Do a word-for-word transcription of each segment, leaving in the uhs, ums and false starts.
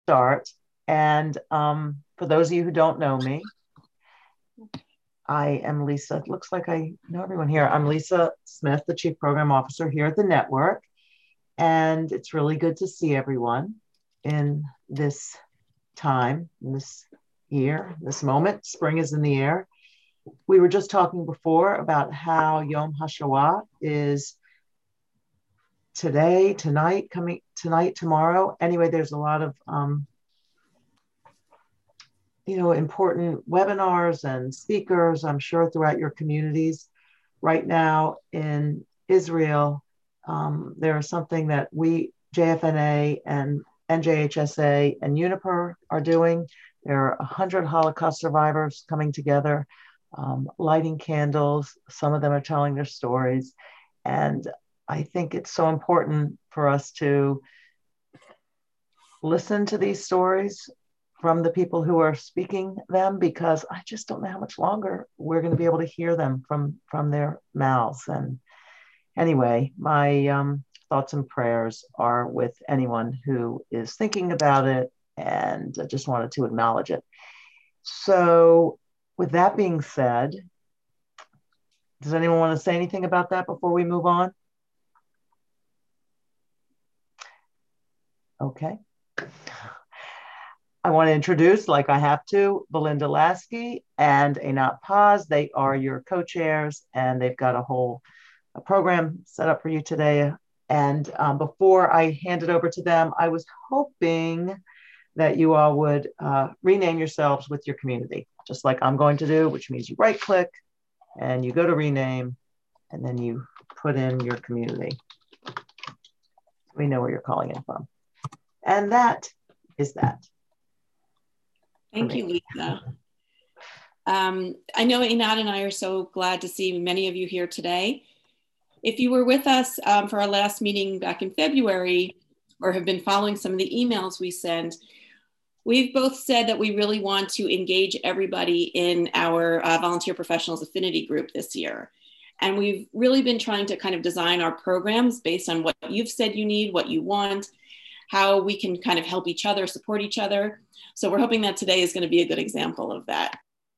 start. And um, for those of you who don't know me, I am Lisa. It looks like I know everyone here. I'm Lisa Smith, the Chief Program Officer here at the network. And it's really good to see everyone in this time, in this year, this moment. Spring is in the air. We were just talking before about how Yom HaShoah is today, tonight, coming tonight, tomorrow. Anyway, there's a lot of um, you know, important webinars and speakers, I'm sure, throughout your communities. Right now in Israel, um, there is something that we, J F N A and N J H S A and UNIPER are doing. There are one hundred Holocaust survivors coming together, um, lighting candles. Some of them are telling their stories. And I think it's so important for us to listen to these stories from the people who are speaking them, because I just don't know how much longer we're going to be able to hear them from, from their mouths. And anyway, my um, thoughts and prayers are with anyone who is thinking about it, and I just wanted to acknowledge it. So with that being said, does anyone want to say anything about that before we move on? Okay. I want to introduce, like I have to, Belinda Lasky and Einat Paz. They are your co-chairs, and they've got a whole a program set up for you today. And um, before I hand it over to them, I was hoping that you all would uh, rename yourselves with your community, just like I'm going to do, which means you right click and you go to rename, and then you put in your community. We know where you're calling in from. And that is that. Thank you, Lisa. Um, I know Einat and I are so glad to see many of you here today. If you were with us um, for our last meeting back in February, or have been following some of the emails we sent, we've both said that we really want to engage everybody in our uh, Volunteer Professionals Affinity Group this year. And we've really been trying to kind of design our programs based on what you've said you need, what you want, how we can kind of help each other, support each other. So we're hoping that today is going to be a good example of that.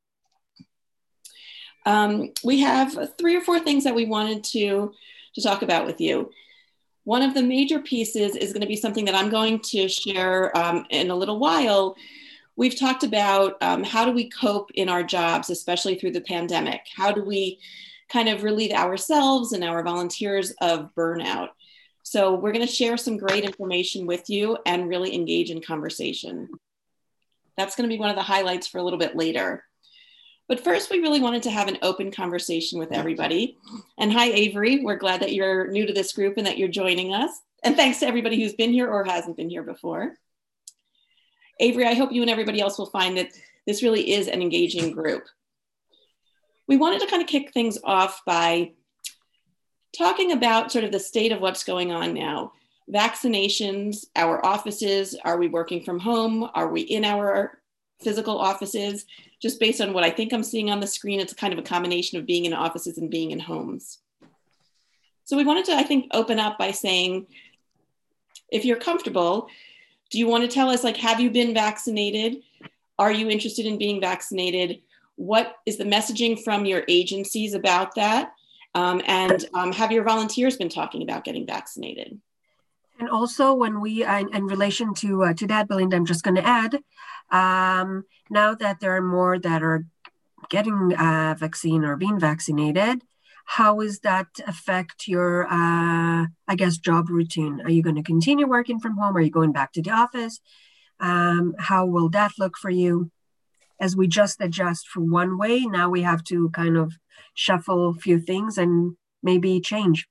Um, we have three or four things that we wanted to, to talk about with you. One of the major pieces is going to be something that I'm going to share um, in a little while. We've talked about um, how do we cope in our jobs, especially through the pandemic? How do we kind of relieve ourselves and our volunteers of burnout? So we're going to share some great information with you and really engage in conversation. That's going to be one of the highlights for a little bit later. But first, we really wanted to have an open conversation with everybody. And hi, Avery. We're glad that you're new to this group and that you're joining us. And thanks to everybody who's been here or hasn't been here before. Avery, I hope you and everybody else will find that this really is an engaging group. We wanted to kind of kick things off by talking about sort of the state of what's going on now. Vaccinations, our offices, are we working from home? Are we in our physical offices? Just based on what I think I'm seeing on the screen, it's kind of a combination of being in offices and being in homes. So we wanted to, I think, open up by saying, if you're comfortable, do you want to tell us, like, have you been vaccinated? Are you interested in being vaccinated? What is the messaging from your agencies about that? Um, and um, have your volunteers been talking about getting vaccinated? And also, when we, uh, in, in relation to uh, to that, Belinda, I'm just going to add, um, now that there are more that are getting a vaccine or being vaccinated, how does that affect your, uh, I guess, job routine? Are you going to continue working from home? Are you going back to the office? Um, how will that look for you? As we just adjust for one way, now we have to kind of shuffle a few things and maybe change.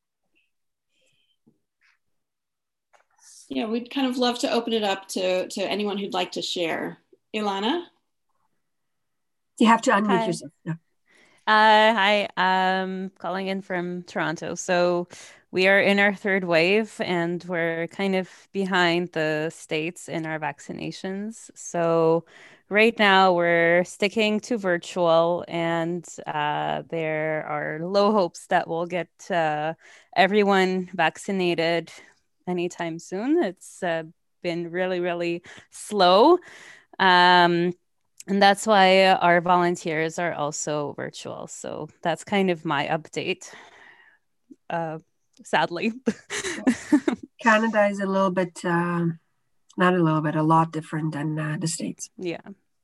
Yeah, we'd kind of love to open it up to, to anyone who'd like to share. Ilana? You have to unmute Hi. yourself. Yeah. Uh, hi, I'm calling in from Toronto. So we are in our third wave and we're kind of behind the States in our vaccinations. So right now we're sticking to virtual, and uh, there are low hopes that we'll get uh, everyone vaccinated anytime soon. It's uh, been really, really slow. Um, and that's why our volunteers are also virtual. So that's kind of my update, uh, sadly. Canada is a little bit, uh, not a little bit, a lot different than uh, the States. Yeah.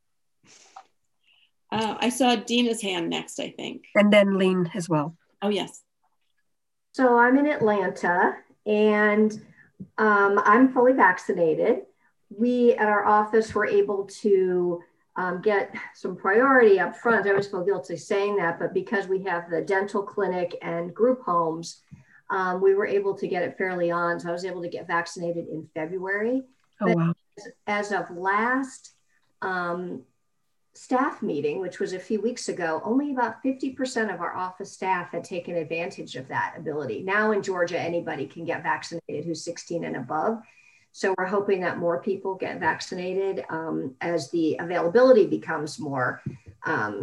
Uh, I saw Dina's hand next, I think. And then Lean as well. Oh, yes. So I'm in Atlanta, and um, I'm fully vaccinated. We at our office were able to um, get some priority up front. I always feel guilty saying that, but because we have the dental clinic and group homes, um, we were able to get it fairly on. So I was able to get vaccinated in February. Oh, but wow. As of last um, staff meeting, which was a few weeks ago, only about fifty percent of our office staff had taken advantage of that ability. Now in Georgia, anybody can get vaccinated who's sixteen and above. So we're hoping that more people get vaccinated um, as the availability becomes more, um,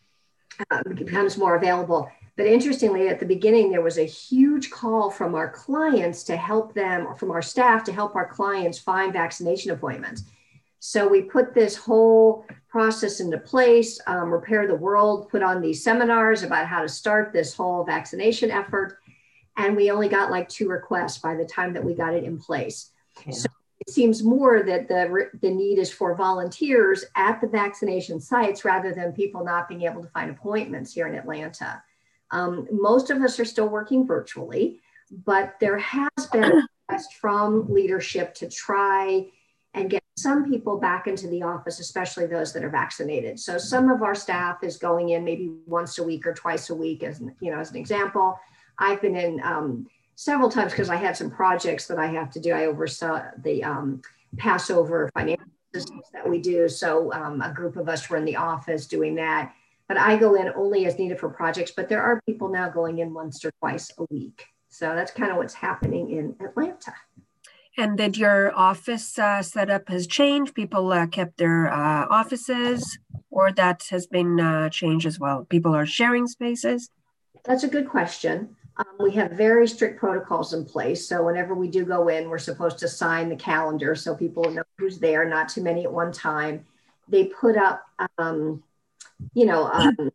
uh, becomes more available. But interestingly, at the beginning, there was a huge call from our clients to help them, or from our staff to help our clients find vaccination appointments. So we put this whole process into place. um, Repair the World put on these seminars about how to start this whole vaccination effort. And we only got like two requests by the time that we got it in place. Yeah. So it seems more that the, the need is for volunteers at the vaccination sites rather than people not being able to find appointments here in Atlanta. Um, most of us are still working virtually, but there has been a request from leadership to try and get some people back into the office, especially those that are vaccinated. So some of our staff is going in maybe once a week or twice a week, as you know, as an example. I've been in um, several times because I had some projects that I have to do. I oversaw the um, Passover financial systems that we do. So um, a group of us were in the office doing that. But I go in only as needed for projects, but there are people now going in once or twice a week. So that's kind of what's happening in Atlanta. And did your office uh, setup has changed? People uh, kept their uh, offices, or that has been uh, changed as well? People are sharing spaces? That's a good question. Um, we have very strict protocols in place. So whenever we do go in, we're supposed to sign the calendar so people know who's there, not too many at one time. They put up, um, you know, um,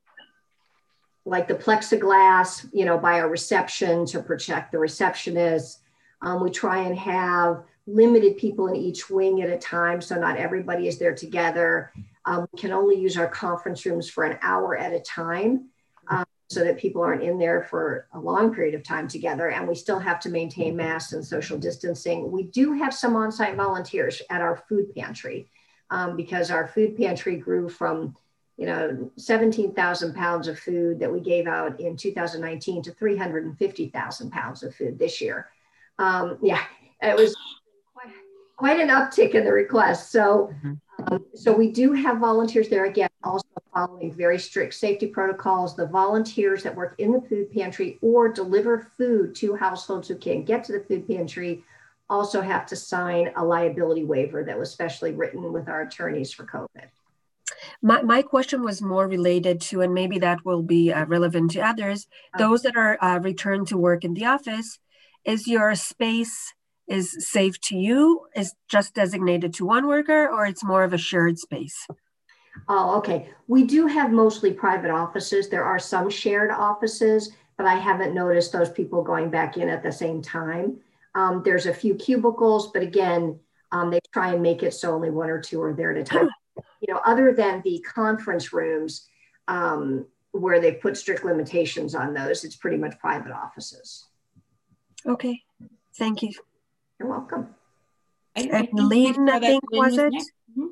like the plexiglass, you know, by our reception to protect the receptionists. Um, we try and have limited people in each wing at a time, so not everybody is there together. Um, we can only use our conference rooms for an hour at a time, um, so that people aren't in there for a long period of time together. And we still have to maintain masks and social distancing. We do have some on-site volunteers at our food pantry, um, because our food pantry grew from you know, seventeen thousand pounds of food that we gave out in two thousand nineteen to three hundred fifty thousand pounds of food this year. Um, yeah, it was quite, quite an uptick in the request. So, um, so we do have volunteers there, again, also following very strict safety protocols. The volunteers that work in the food pantry or deliver food to households who can't get to the food pantry also have to sign a liability waiver that was specially written with our attorneys for COVID. My, my question was more related to, and maybe that will be uh, relevant to others, those that are uh, returned to work in the office. Is your space is safe to you? Is just designated to one worker, or it's more of a shared space? Oh, okay. We do have mostly private offices. There are some shared offices, but I haven't noticed those people going back in at the same time. Um, there's a few cubicles, but again, um, they try and make it so only one or two are there at a time. You know, other than the conference rooms um, where they put strict limitations on those, it's pretty much private offices. Okay, thank you. You're welcome. I, I and Lynn, I think, Lynn was, was it? Mm-hmm.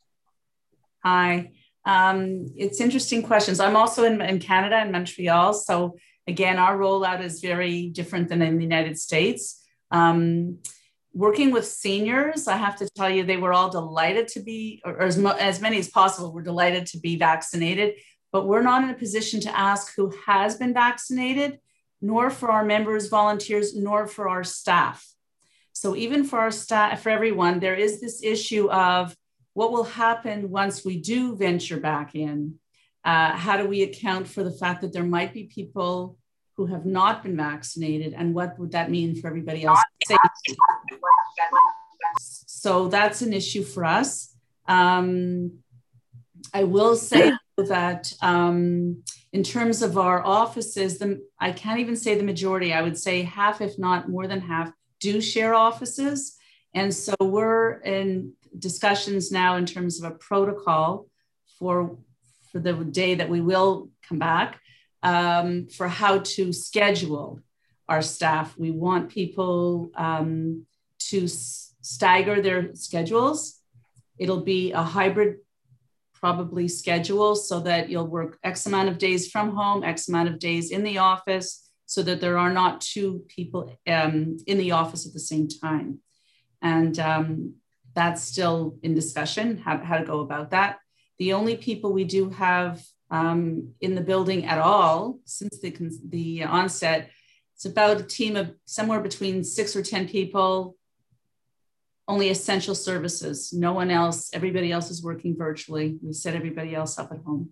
Hi. Um, it's interesting questions. I'm also in, in Canada, in Montreal. So again, our rollout is very different than in the United States. Um, Working with seniors, I have to tell you, they were all delighted to be, or as, mo- as many as possible were delighted to be vaccinated, but we're not in a position to ask who has been vaccinated, nor for our members, volunteers, nor for our staff. So even for our staff, for everyone, there is this issue of what will happen once we do venture back in. Uh, how do we account for the fact that there might be people who have not been vaccinated, and what would that mean for everybody else's safety? So that's an issue for us. Um, I will say that um, in terms of our offices, the, I can't even say the majority, I would say half, if not more than half, do share offices. And so we're in discussions now in terms of a protocol for, for the day that we will come back, um, for how to schedule our staff. We want people um, to s- stagger their schedules. It'll be a hybrid probably schedule so that you'll work X amount of days from home, X amount of days in the office, so that there are not two people um, in the office at the same time. And um, that's still in discussion, how, how to go about that. The only people we do have um, in the building at all since the, the onset, it's about a team of somewhere between six or ten people, only essential services, no one else, everybody else is working virtually. We set everybody else up at home.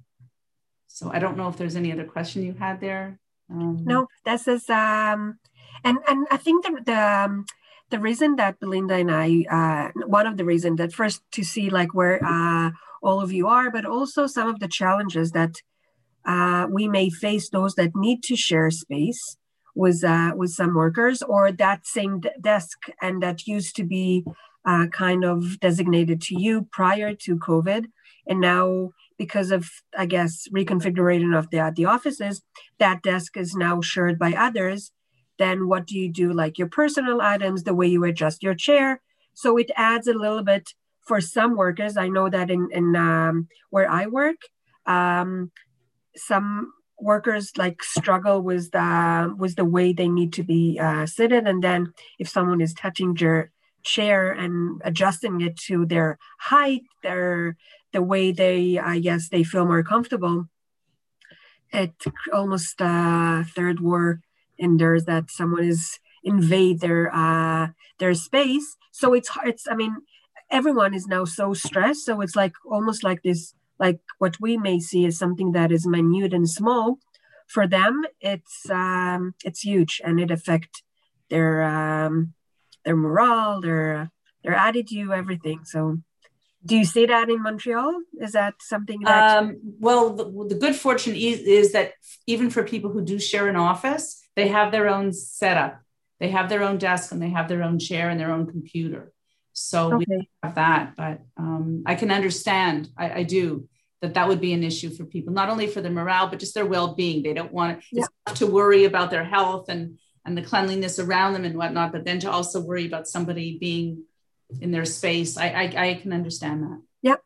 So I don't know if there's any other question you had there. Um, no, this is, um, and, and I think the, the, um, the reason that Belinda and I, uh, one of the reasons that first to see like where uh, all of you are, but also some of the challenges that uh, we may face, those that need to share space with uh, with some workers, or that same d- desk and that used to be uh, kind of designated to you prior to COVID, and now because of, I guess, reconfiguration of the the offices, that desk is now shared by others. Then what do you do, like your personal items, the way you adjust your chair? So it adds a little bit for some workers. I know that in in um, where I work, um, some workers like struggle with the with the way they need to be uh, seated, and then if someone is touching your chair and adjusting it to their height, their the way they, I guess, they feel more comfortable, it almost uh, third war enders that someone is invade their uh, their space. So it's it's I mean everyone is now so stressed, so it's like almost like this. Like what we may see as something that is minute and small, for them it's um, it's huge, and it affects their um, their morale, their their attitude, everything. So, do you see that in Montreal? Is that something that? Um, well, the, the good fortune is, is that even for people who do share an office, they have their own setup. They have their own desk and they have their own chair and their own computer. So okay. We have that, but um, I can understand, I, I do, that that would be an issue for people, not only for their morale, but just their well-being. They don't want yeah. to worry about their health and, and the cleanliness around them and whatnot, but then to also worry about somebody being in their space. I, I, I can understand that. Yep.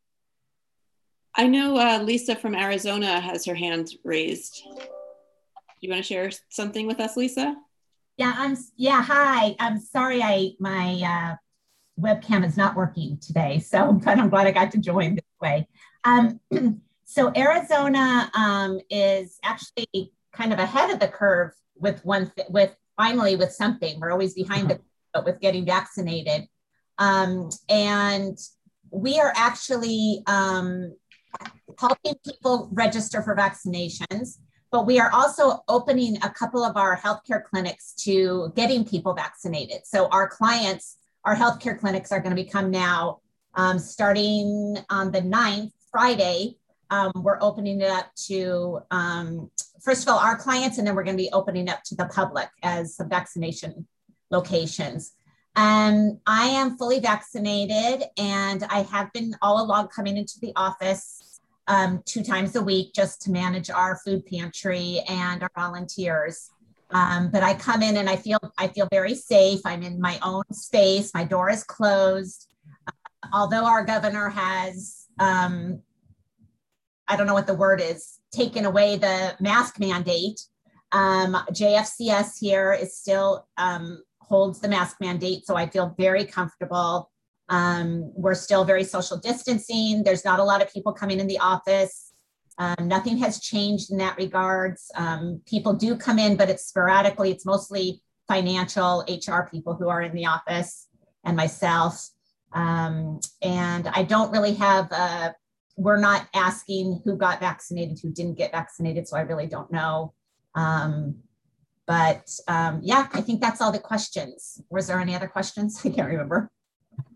I know uh, Lisa from Arizona has her hand raised. Do you want to share something with us, Lisa? Yeah, I'm, yeah, hi. I'm sorry I, my, uh, webcam is not working today, so but I'm glad I got to join this way. Um, so Arizona um, is actually kind of ahead of the curve with one th- with finally with something. We're always behind the but with getting vaccinated, um, and we are actually um, helping people register for vaccinations. But we are also opening a couple of our healthcare clinics to getting people vaccinated. So our clients. Our healthcare clinics are going to become now, um, starting on the ninth, Friday, um, we're opening it up to, um, first of all, our clients, and then we're going to be opening up to the public as some vaccination locations. And I am fully vaccinated, and I have been all along coming into the office um, two times a week just to manage our food pantry and our volunteers. Um, but I come in and I feel I feel very safe. I'm in my own space. My door is closed. Uh, although our governor has, um, I don't know what the word is, taken away the mask mandate. Um, J F C S here is still um, holds the mask mandate, so I feel very comfortable. Um, we're still very social distancing. There's not a lot of people coming in the office. Um, nothing has changed in that regards. Um, people do come in, but it's sporadically. It's mostly financial H R people who are in the office and myself. Um, and I don't really have, a, we're not asking who got vaccinated, who didn't get vaccinated. So I really don't know. Um, but um, yeah, I think that's all the questions. Was there any other questions? I can't remember.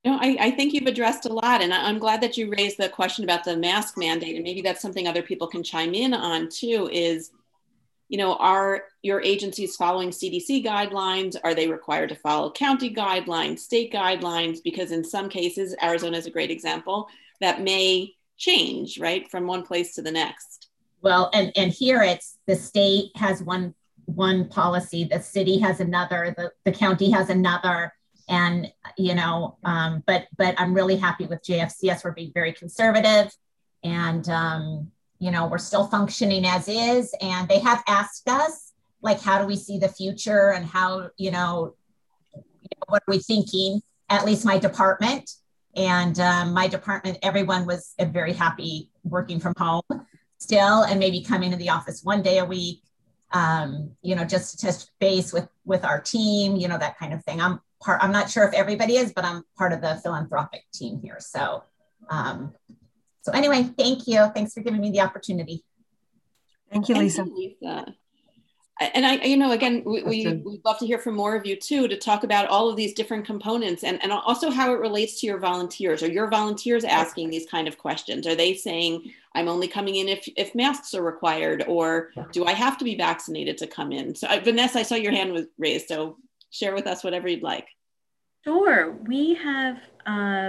You know, I, I think you've addressed a lot, and I'm glad that you raised the question about the mask mandate, and maybe that's something other people can chime in on too, is, you know, are your agencies following C D C guidelines? Are they required to follow county guidelines, state guidelines? Because in some cases, Arizona is a great example, that may change, right, from one place to the next. Well, and, and here it's the state has one, one policy, the city has another, the, the county has another. And, you know, um, but, but I'm really happy with J F C S. We're being very conservative, and, um, you know, we're still functioning as is. And they have asked us, like, how do we see the future, and how, you know, what are we thinking? At least my department. And um, my department, everyone was very happy working from home still, and maybe coming to the office one day a week, um, you know, just to touch base with, with our team, you know, that kind of thing. I'm part, I'm not sure if everybody is, but I'm part of the philanthropic team here. So, um, so anyway, thank you. Thanks for giving me the opportunity. Thank you, Lisa. Thank you, Lisa. And I, you know, again, we, we, we'd love to hear from more of you too, to talk about all of these different components, and, and also how it relates to your volunteers. Are your volunteers asking these kind of questions? Are they saying, I'm only coming in if, if masks are required, or do I have to be vaccinated to come in? So uh, Vanessa, I saw your hand was raised, so share with us whatever you'd like. Sure. We have, uh,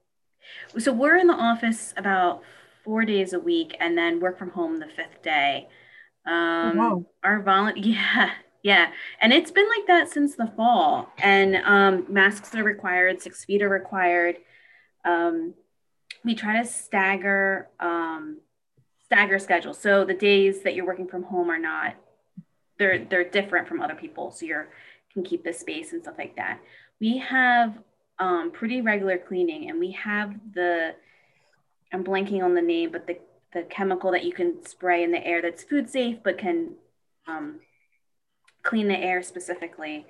so we're in the office about four days a week, and then work from home the fifth day. Um, wow. Our volunteer, yeah, yeah. And it's been like that since the fall, and um, masks are required, six feet are required. Um, we try to stagger, um, stagger schedule. So the days that you're working from home are not, they're, they're different from other people. So you can keep the space and stuff like that. We have um, pretty regular cleaning, and we have the, I'm blanking on the name, but the the chemical that you can spray in the air that's food safe, but can um, clean the air specifically.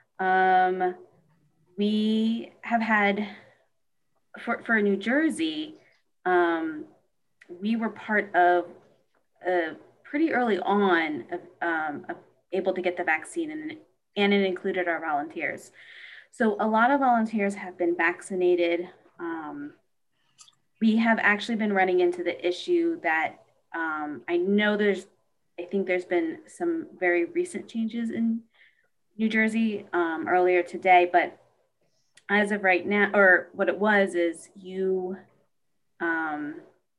Um, we have had, for, for New Jersey, um, we were part of, uh, pretty early on, of, um, of able to get the vaccine, and, and it included our volunteers. So a lot of volunteers have been vaccinated. Um, We have actually been running into the issue that um, I know there's, I think there's been some very recent changes in New Jersey um, earlier today, but as of right now, or what it was is you, um,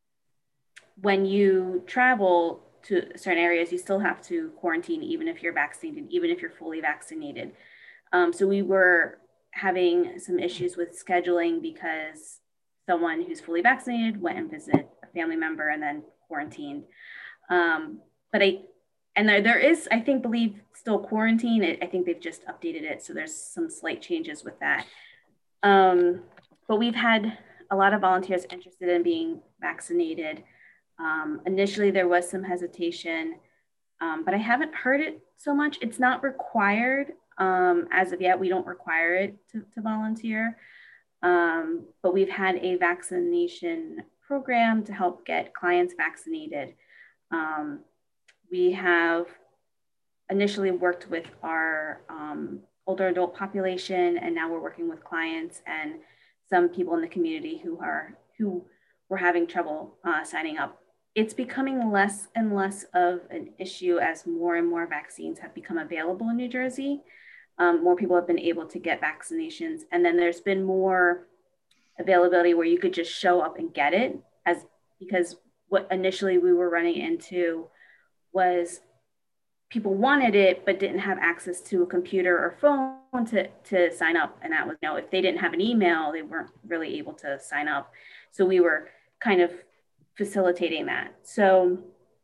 when you travel to certain areas, you still have to quarantine, even if you're vaccinated, even if you're fully vaccinated. Um, so we were having some issues with scheduling because someone who's fully vaccinated went and visited a family member and then quarantined. Um, but I, and there, there is, I think, believe still quarantine. It, I think they've just updated it. So there's some slight changes with that. Um, but we've had a lot of volunteers interested in being vaccinated. Um, initially there was some hesitation, um, but I haven't heard it so much. It's not required um, as of yet. We don't require it to, to volunteer. Um, but we've had a vaccination program to help get clients vaccinated. Um, we have initially worked with our um, older adult population, and now we're working with clients and some people in the community who are who were having trouble uh, signing up. It's becoming less and less of an issue as more and more vaccines have become available in New Jersey. Um, more people have been able to get vaccinations. And then there's been more availability where you could just show up and get it, as because what initially we were running into was people wanted it, but didn't have access to a computer or phone to, to sign up. And that was, you know, if they didn't have an email, they weren't really able to sign up. So we were kind of facilitating that. So,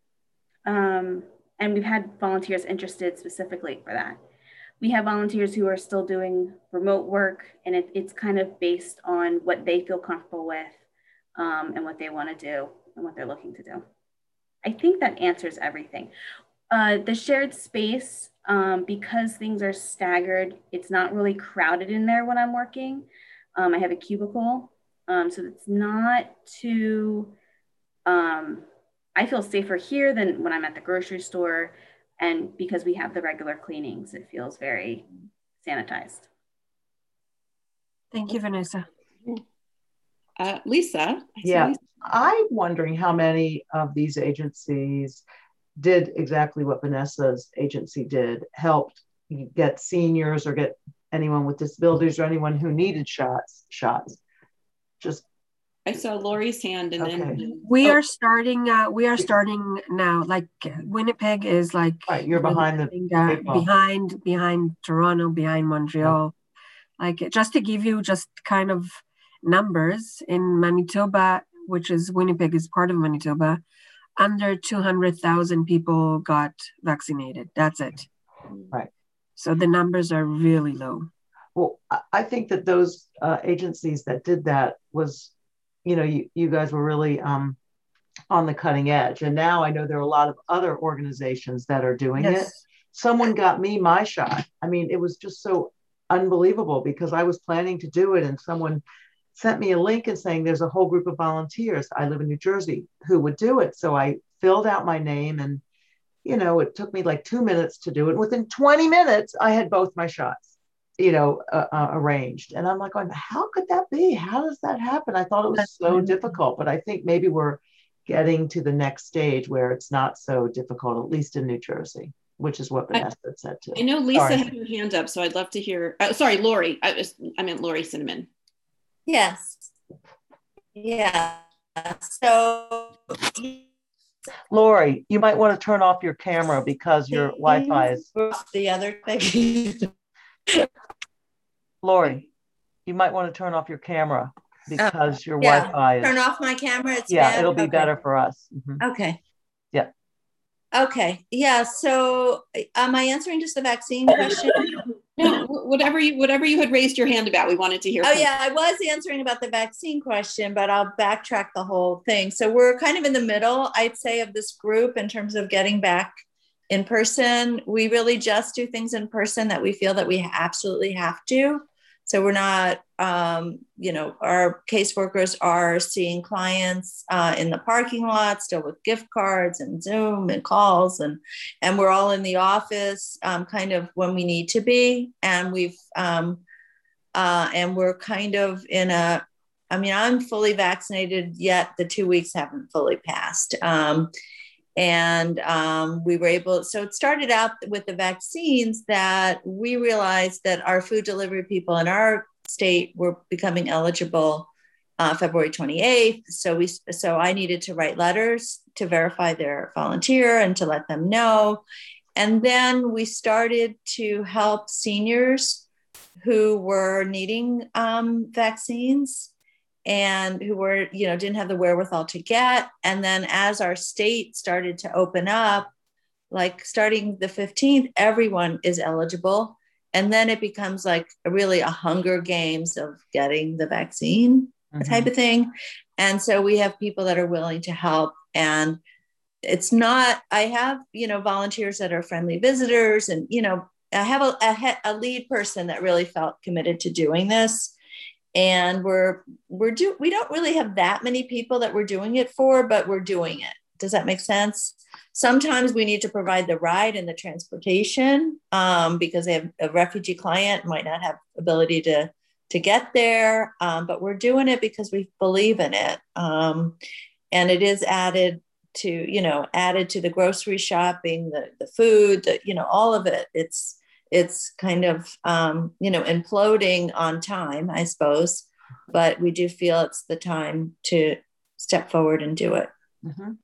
um, and we've had volunteers interested specifically for that. We have volunteers who are still doing remote work, and it, it's kind of based on what they feel comfortable with um, and what they want to do and what they're looking to do. I think that answers everything. Uh, the shared space, um, because things are staggered, it's not really crowded in there when I'm working. Um, I have a cubicle, um, so it's not too, um, I feel safer here than when I'm at the grocery store. And because we have the regular cleanings, it feels very sanitized. Thank you, Vanessa. Uh, Lisa. I yeah, Lisa. I'm wondering how many of these agencies did exactly what Vanessa's agency did, helped get seniors or get anyone with disabilities or anyone who needed shots, shots. Just I saw Lori's hand, and okay. then we oh. are starting. Uh, we are starting now. Like Winnipeg is like right, you're behind the uh, behind behind Toronto, behind Montreal. Oh. Like just to give you just kind of numbers in Manitoba, which is Winnipeg is part of Manitoba, under two hundred thousand people got vaccinated. That's it. Right. So the numbers are really low. Well, I think that those uh, agencies that did that was, you know, you, you guys were really um, on the cutting edge. And now I know there are a lot of other organizations that are doing yes. it. Someone got me my shot. I mean, it was just so unbelievable because I was planning to do it and someone sent me a link and saying there's a whole group of volunteers. I live in New Jersey who would do it. So I filled out my name and, you know, it took me like two minutes to do it. Within twenty minutes, I had both my shots, you know, uh, uh, arranged. And I'm like, going, how could that be? How does that happen? I thought it was That's so funny. difficult, but I think maybe we're getting to the next stage where it's not so difficult, at least in New Jersey, which is what Vanessa I, said too. I know Lisa sorry. had her hand up, so I'd love to hear, uh, sorry, Lori, I, was, I meant Lori Cinnamon. Yes. Yeah. So, Lori, you might want to turn off your camera because your Wi-Fi is. The other thing. Lori, you might want to turn off your camera because oh, your yeah. Wi-Fi is. Turn off my camera. It's yeah, bad? it'll be okay. better for us. Mm-hmm. Okay. Yeah. Okay. Yeah. So, am I answering just the vaccine question? No, whatever you whatever you had raised your hand about, we wanted to hear. Oh yeah, I was answering about the vaccine question, but I'll backtrack the whole thing. So we're kind of in the middle, I'd say, of this group in terms of getting back in person. We really just do things in person that we feel that we absolutely have to. So we're not, um, you know, our caseworkers are seeing clients uh, in the parking lot still with gift cards and Zoom and calls, and and we're all in the office um, kind of when we need to be, and we've um, uh, and we're kind of in a. I mean, I'm fully vaccinated, yet the two weeks haven't fully passed. Um, And um, we were able, so it started out with the vaccines that we realized that our food delivery people in our state were becoming eligible uh, February twenty-eighth. So we, so I needed to write letters to verify their volunteer and to let them know. And then we started to help seniors who were needing um, vaccines and who were, you know, didn't have the wherewithal to get. And then as our state started to open up, like starting the fifteenth, everyone is eligible. And then it becomes like a really a Hunger Games of getting the vaccine mm-hmm. type of thing. And so we have people that are willing to help. And it's not, I have, you know, volunteers that are friendly visitors. And, you know, I have a, a, a lead person that really felt committed to doing this. And we're, we're do, we don't really have that many people that we're doing it for, but we're doing it. Does that make sense? Sometimes we need to provide the ride and the transportation um, because they have a refugee client might not have ability to, to get there. Um, but we're doing it because we believe in it. Um, and it is added to, you know, added to the grocery shopping, the, the food, the, you know, all of it. It's, It's kind of, um, you know, imploding on time, I suppose, but we do feel it's the time to step forward and do it. Mm-hmm.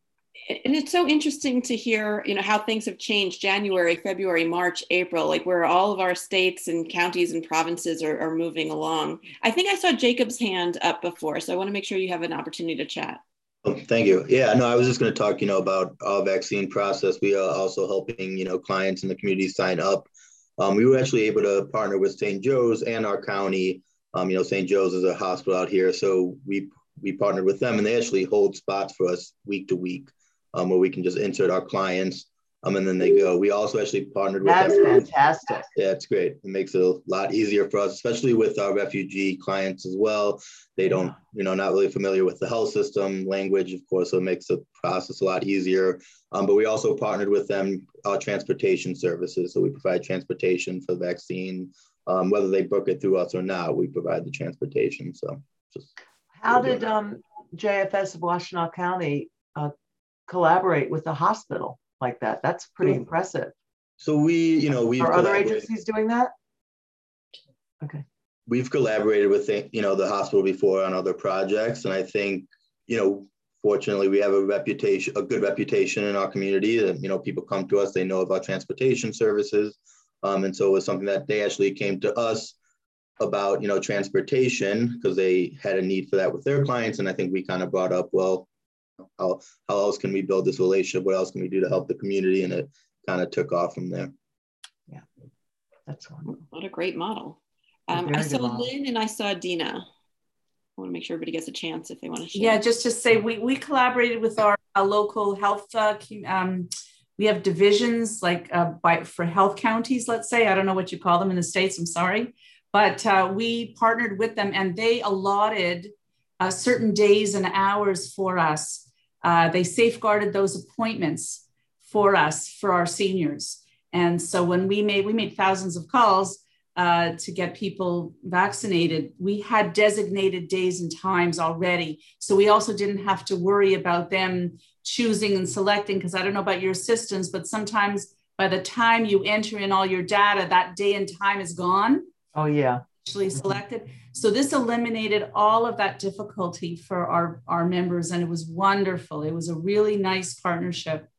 And it's so interesting to hear, you know, how things have changed January, February, March, April, like where all of our states and counties and provinces are, are moving along. I think I saw Jacob's hand up before, so I want to make sure you have an opportunity to chat. Oh, thank you. Yeah, no, I was just going to talk, you know, about our vaccine process. We are also helping, you know, clients in the community sign up. Um, we were actually able to partner with Saint Joe's and our county. Um, you know, Saint Joe's is a hospital out here, so we we partnered with them, and they actually hold spots for us week to week, um, where we can just insert our clients, um, and then they go. We also actually partnered with That's them. fantastic. Yeah, it's great. It makes it a lot easier for us, especially with our refugee clients as well. They don't, you know, not really familiar with the health system, language, of course, so it makes the process a lot easier. Um, but we also partnered with them, uh, transportation services. So we provide transportation for the vaccine um, whether they book it through us or not, we provide the transportation. So just. How did um, J F S of Washtenaw County uh, collaborate with the hospital like that? That's pretty so, impressive. So we, you know, we've Are other agencies doing that? Okay. We've collaborated with, you know, the hospital before on other projects. And I think, you know, fortunately, we have a reputation, a good reputation in our community. And, you know, people come to us, they know about transportation services. Um, and so it was something that they actually came to us about, you know, transportation because they had a need for that with their clients. And I think we kind of brought up, well, how, how else can we build this relationship? What else can we do to help the community? And it kind of took off from there. Yeah, that's wonderful. What a great model. Um, I saw Lynn and I saw Dina. I want to make sure everybody gets a chance if they want to share. Yeah, just to say we, we collaborated with our, our local health, uh, um, we have divisions like uh, by, for health counties, let's say. I don't know what you call them in the States, I'm sorry. But uh, we partnered with them and they allotted uh, certain days and hours for us. Uh, they safeguarded those appointments for us, for our seniors. And so when we made, we made thousands of calls uh, to get people vaccinated, we had designated days and times already. So we also didn't have to worry about them choosing and selecting, because I don't know about your systems, but sometimes by the time you enter in all your data, that day and time is gone. Oh, yeah. Actually selected. So this eliminated all of that difficulty for our, our members, and it was wonderful. It was a really nice partnership.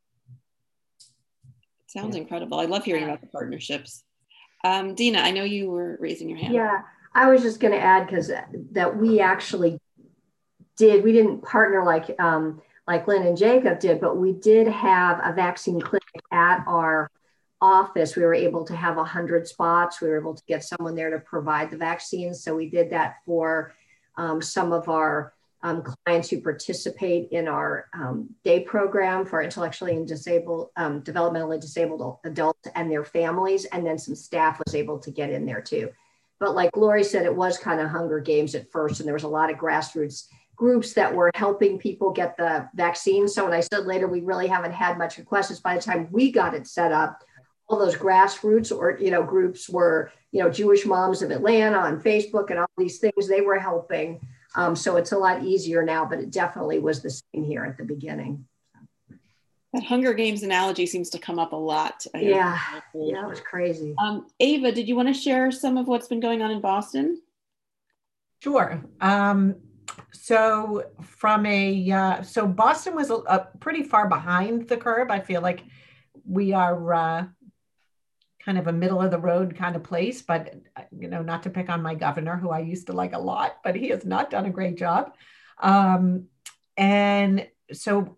Sounds yeah. incredible. I love hearing about the partnerships. Um, Dina, I know you were raising your hand. Yeah, I was just going to add, because that we actually did, we didn't partner like, um, like Lynn and Jacob did, but we did have a vaccine clinic at our office. We were able to have one hundred spots. We were able to get someone there to provide the vaccines. So we did that for um, some of our um, clients who participate in our um, day program for intellectually and disabled, um, developmentally disabled adults and their families. And then some staff was able to get in there too. But like Lori said, it was kind of Hunger Games at first. And there was a lot of grassroots groups that were helping people get the vaccine. So when I said later, we really haven't had much requests. By the time we got it set up, all those grassroots or, you know, groups were, you know, Jewish Moms of Atlanta on Facebook and all these things, they were helping. Um, so it's a lot easier now, but it definitely was the same here at the beginning. That Hunger Games analogy seems to come up a lot. Yeah, yeah, it was crazy. Um, Ava, did you want to share some of what's been going on in Boston? Sure. Um, so from a, uh, so Boston was a, a pretty far behind the curve. I feel like we are, uh, kind of a middle of the road kind of place, but, you know, not to pick on my governor, who I used to like a lot, but he has not done a great job. Um, and so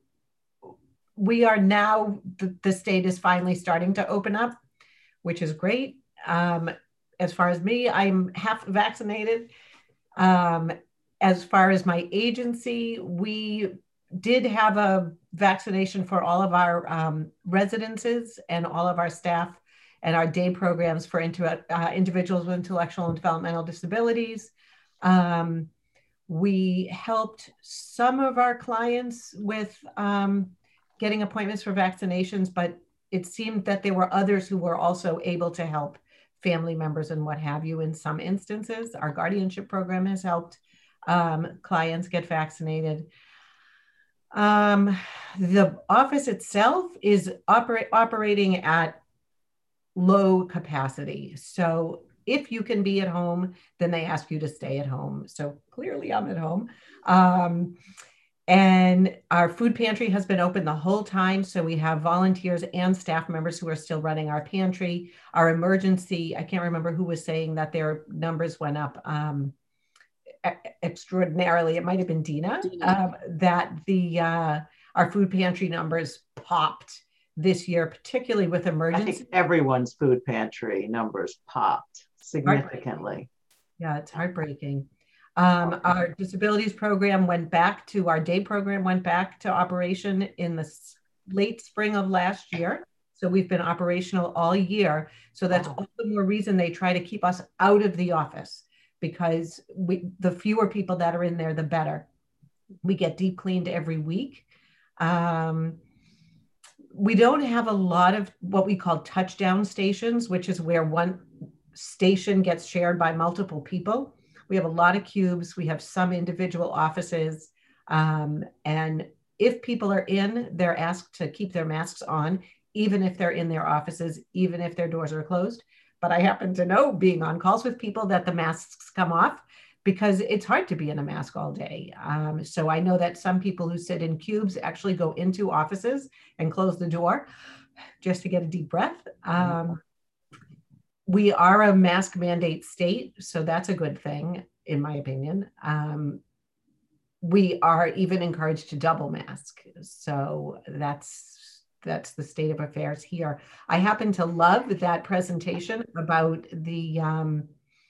we are now, the, the state is finally starting to open up, which is great. Um, as far as me, I'm half vaccinated. Um, as far as my agency, we did have a vaccination for all of our um, residences and all of our staff and our day programs for inter, uh, individuals with intellectual and developmental disabilities. Um, we helped some of our clients with um, getting appointments for vaccinations, but it seemed that there were others who were also able to help family members and what have you in some instances. Our guardianship program has helped um, clients get vaccinated. Um, the office itself is operate, operating at low capacity. So if you can be at home, then they ask you to stay at home. So clearly I'm at home. Um, and our food pantry has been open the whole time. So we have volunteers and staff members who are still running our pantry. Our emergency, I can't remember who was saying that their numbers went up um, extraordinarily. It might've been Dina, Dina. Um, that the uh, our food pantry numbers popped this year, particularly with emergency. I think everyone's food pantry numbers popped significantly. Yeah, it's heartbreaking. Um, our disabilities program went back to, our day program went back to operation in the late spring of last year. So we've been operational all year. So that's wow. all the more reason they try to keep us out of the office, because we, the fewer people that are in there, the better. We get deep cleaned every week. Um, We don't have a lot of what we call touchdown stations, which is where one station gets shared by multiple people. We have a lot of cubes. We have some individual offices. Um, and if people are in, they're asked to keep their masks on, even if they're in their offices, even if their doors are closed. But I happen to know, being on calls with people, that the masks come off because it's hard to be in a mask all day. Um, so I know that some people who sit in cubes actually go into offices and close the door just to get a deep breath. Um, we are a mask mandate state, so that's a good thing, in my opinion. Um, we are even encouraged to double mask. So that's, that's the state of affairs here. I happen to love that presentation about the, um,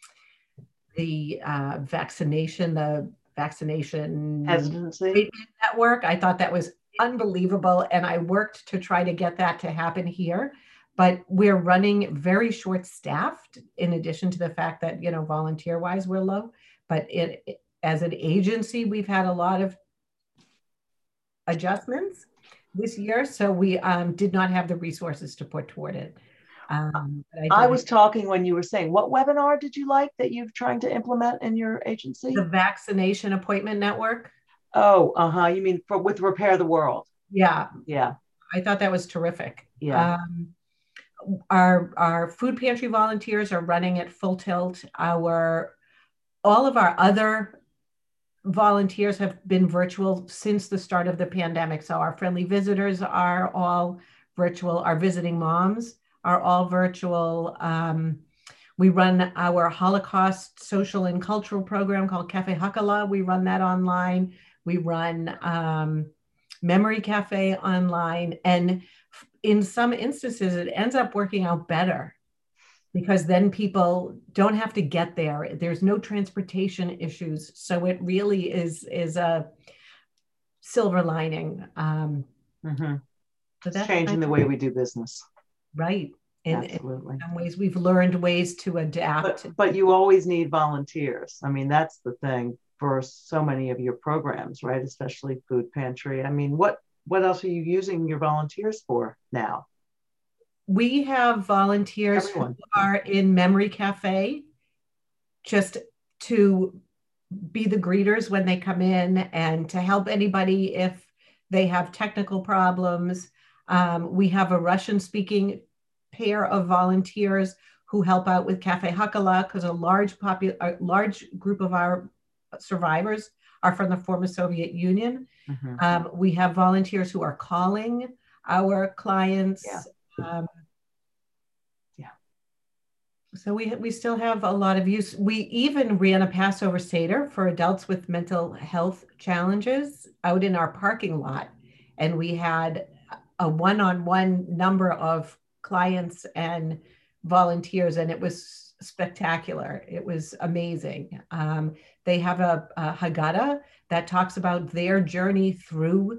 the uh, vaccination, the vaccination hesitancy network. I thought that was unbelievable. And I worked to try to get that to happen here, but we're running very short staffed, in addition to the fact that, you know, volunteer wise, we're low, but it, it, as an agency, we've had a lot of adjustments this year. So we um, did not have the resources to put toward it. Um, I, I was talking when you were saying, what webinar did you like that you're trying to implement in your agency? The vaccination appointment network. Oh, uh-huh. You mean for with Repair the World? Yeah. Yeah. I thought that was terrific. Yeah. Um, our, our food pantry volunteers are running at full tilt. Our, all of our other volunteers have been virtual since the start of the pandemic. So our friendly visitors are all virtual. Our visiting moms are all virtual. Um, we run our Holocaust social and cultural program called Cafe Hakala. We run that online. We run um, Memory Cafe online. And in some instances, it ends up working out better because then people don't have to get there. There's no transportation issues. So it really is, is a silver lining. Um, mm-hmm. But that's changing the way we do business. Right. And absolutely. In some ways, we've learned ways to adapt. But, but you always need volunteers. I mean, that's the thing for so many of your programs, right? Especially food pantry. I mean, what, what else are you using your volunteers for now? We have volunteers Everyone. who are in Memory Cafe just to be the greeters when they come in and to help anybody if they have technical problems. Um, we have a Russian-speaking pair of volunteers who help out with Cafe Hakala because a large popu- a large group of our survivors are from the former Soviet Union. Mm-hmm. Um, we have volunteers who are calling our clients. Yeah. Um, yeah. So we, we still have a lot of use. We even ran a Passover Seder for adults with mental health challenges out in our parking lot. And we had a one-on-one number of clients and volunteers, and it was spectacular. It was amazing. Um, they have a, a Haggadah that talks about their journey through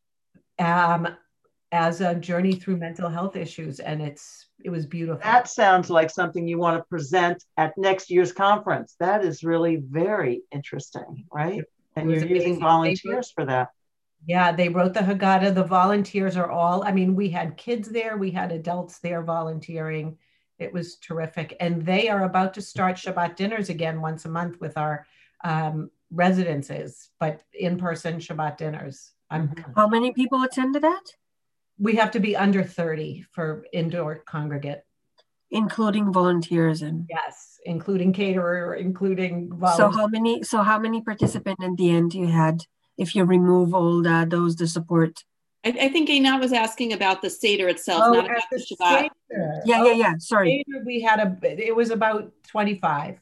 um, as a journey through mental health issues, and it's it was beautiful. That sounds like something you want to present at next year's conference. That is really very interesting, right? And you're amazing. Using volunteers for that. Yeah, they wrote the Haggadah. The volunteers are all, I mean, we had kids there, we had adults there volunteering. It was terrific. And they are about to start Shabbat dinners again once a month with our um, residences, but in-person Shabbat dinners. I'm, How many people attended that? We have to be under thirty for indoor congregate. Including volunteers and yes, including caterer, including volunteers. So how many, so how many participants in the end you had? If you remove all the, those, the support. I, I think Einat was asking about the Seder itself, oh, not about the, the Shabbat. Seder. Yeah, yeah, yeah, sorry. Seder, we had a, it was about twenty-five.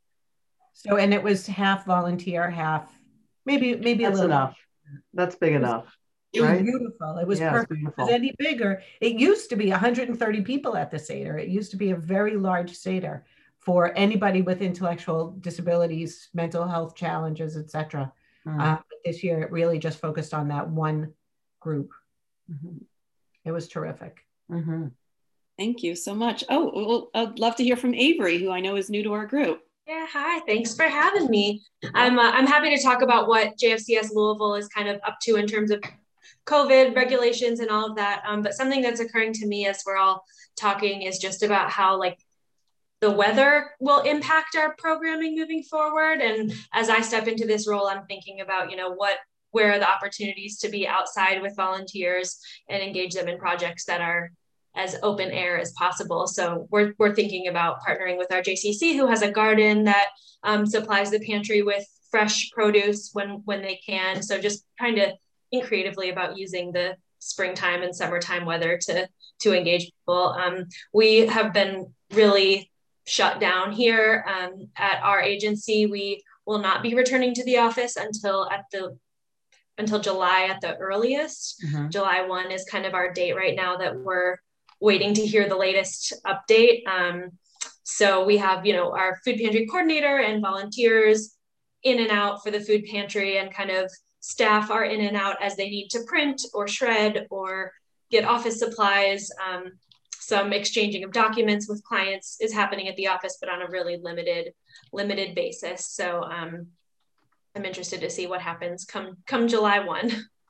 So, and it was half volunteer, half, maybe, maybe That's a little. enough. That's big it was, enough. It right? was beautiful. It was yeah, perfect. It was beautiful. If it was any bigger, it used to be one hundred thirty people at the Seder. It used to be a very large Seder for anybody with intellectual disabilities, mental health challenges, et cetera. Mm. Uh, but this year, it really just focused on that one group. Mm-hmm. It was terrific. Mm-hmm. Thank you so much. Oh, well, I'd love to hear from Avery, who I know is new to our group. Yeah, hi. Thanks for having me. I'm uh, I'm happy to talk about what J F C S Louisville is kind of up to in terms of COVID regulations and all of that. Um, but something that's occurring to me as we're all talking is just about how like the weather will impact our programming moving forward. And as I step into this role, I'm thinking about, you know, what, where are the opportunities to be outside with volunteers and engage them in projects that are as open air as possible. So we're, we're thinking about partnering with our J C C, who has a garden that um, supplies the pantry with fresh produce when, when they can. So just trying to think creatively about using the springtime and summertime weather to, to engage people. Um, we have been really shut down here um, at our agency. We will not be returning to the office until at the until July at the earliest. Mm-hmm. July first is kind of our date right now that we're waiting to hear the latest update. Um, so we have, you know, our food pantry coordinator and volunteers in and out for the food pantry, and kind of staff are in and out as they need to print or shred or get office supplies. Um, Some exchanging of documents with clients is happening at the office, but on a really limited, limited basis. So um, I'm interested to see what happens come come July first.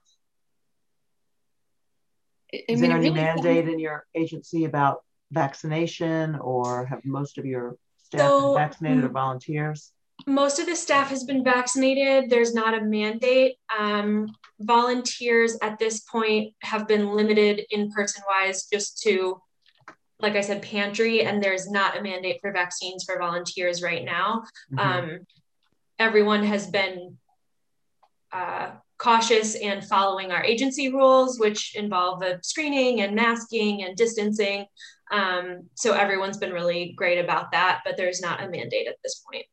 Is I mean, there any really mandate fun. in your agency about vaccination, or have most of your staff so, been vaccinated or volunteers? Most of the staff has been vaccinated. There's not a mandate. Um, volunteers at this point have been limited in-person wise just to, like I said, pantry, and there's not a mandate for vaccines for volunteers right now. Mm-hmm. Um, everyone has been uh, cautious and following our agency rules, which involve a screening and masking and distancing. Um, so everyone's been really great about that, but there's not a mandate at this point.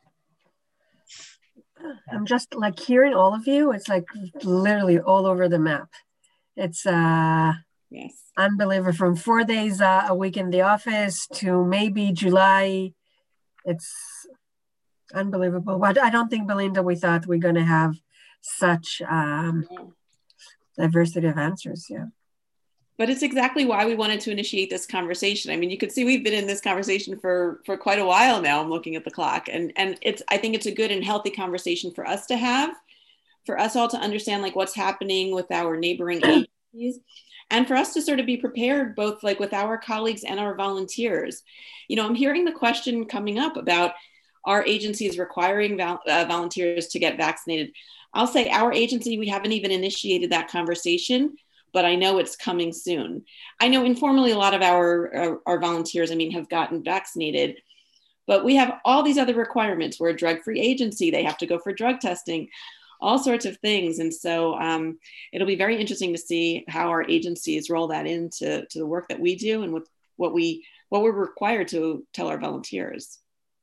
I'm just like hearing all of you. It's like literally all over the map. It's uh, yes, unbelievable. From four days uh, a week in the office to maybe July. It's unbelievable. But I don't think, Belinda, we thought we're going to have such um, diversity of answers. Yeah. But it's exactly why we wanted to initiate this conversation. I mean, you could see we've been in this conversation for, for quite a while now. I'm looking at the clock. And, and it's, I think it's a good and healthy conversation for us to have, for us all to understand like what's happening with our neighboring agencies, and for us to sort of be prepared both like with our colleagues and our volunteers. You know, I'm hearing the question coming up about our agencies requiring vol- uh, volunteers to get vaccinated. I'll say our agency, we haven't even initiated that conversation, but I know it's coming soon. I know informally a lot of our, our, our volunteers, I mean, have gotten vaccinated, but we have all these other requirements. We're a drug-free agency. They have to go for drug testing, all sorts of things. And so um, it'll be very interesting to see how our agencies roll that into to the work that we do and what, what, we, what we're required to tell our volunteers.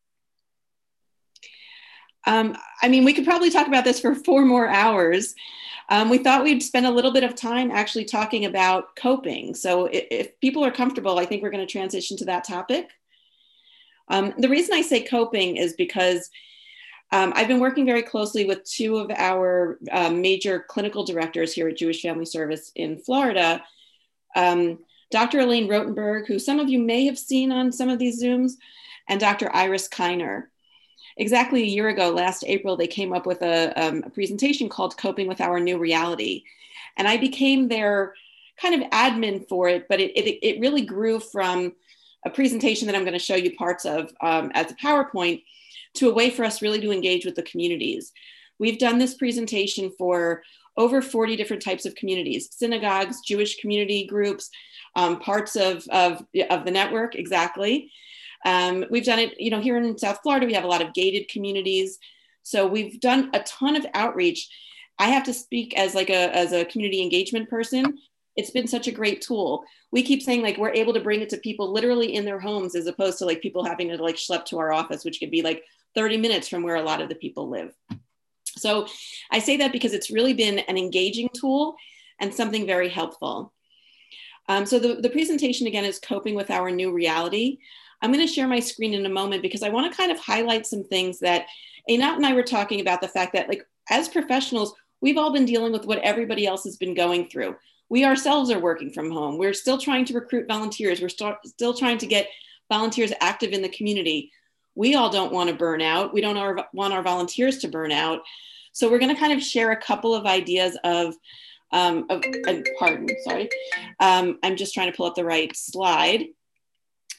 Um, I mean, we could probably talk about this for four more hours. Um, we thought we'd spend a little bit of time actually talking about coping. So if, if people are comfortable, I think we're going to transition to that topic. Um, the reason I say coping is because um, I've been working very closely with two of our uh, major clinical directors here at Jewish Family Service in Florida. Um, Doctor Elaine Rotenberg, who some of you may have seen on some of these Zooms, and Doctor Iris Kiner. Exactly a year ago, last April, they came up with a, um, a presentation called Coping with Our New Reality. And I became their kind of admin for it, but it, it, it really grew from a presentation that I'm going to show you parts of um, as a PowerPoint to a way for us really to engage with the communities. We've done this presentation for over forty different types of communities, synagogues, Jewish community groups, um, parts of, of, of the network, exactly. Um, we've done it, you know, here in South Florida, we have a lot of gated communities. So we've done a ton of outreach. I have to speak as like a, as a community engagement person. It's been such a great tool. We keep saying like, we're able to bring it to people literally in their homes, as opposed to like people having to like schlep to our office, which could be like thirty minutes from where a lot of the people live. So I say that because it's really been an engaging tool and something very helpful. Um, so the, the presentation again is Coping with Our New Reality. I'm going to share my screen in a moment because I want to kind of highlight some things that Einat and I were talking about, the fact that like as professionals, we've all been dealing with what everybody else has been going through. We ourselves are working from home. We're still trying to recruit volunteers. We're st- still trying to get volunteers active in the community. We all don't want to burn out. We don't our, want our volunteers to burn out. So we're going to kind of share a couple of ideas of, um, of and pardon, sorry. Um, I'm just trying to pull up the right slide.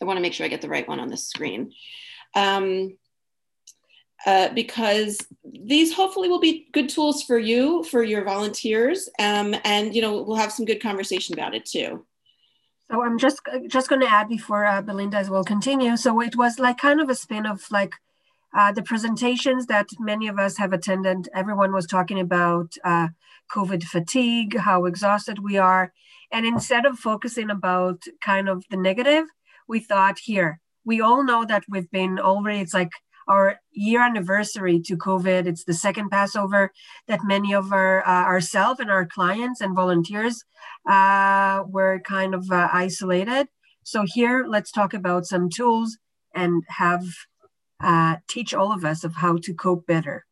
I want to make sure I get the right one on the screen. Um, uh, because these hopefully will be good tools for you, for your volunteers, um, and you know, we'll have some good conversation about it too. So I'm just just going to add before uh, Belinda as well continue. So it was like kind of a spin of like uh, the presentations that many of us have attended. Everyone was talking about uh, COVID fatigue, how exhausted we are. And instead of focusing about kind of the negative, we thought here, we all know that we've been already, it's like our year anniversary to COVID. It's the second Passover that many of our uh, ourselves and our clients and volunteers uh, were kind of uh, isolated. So here, let's talk about some tools and have uh, teach all of us of how to cope better.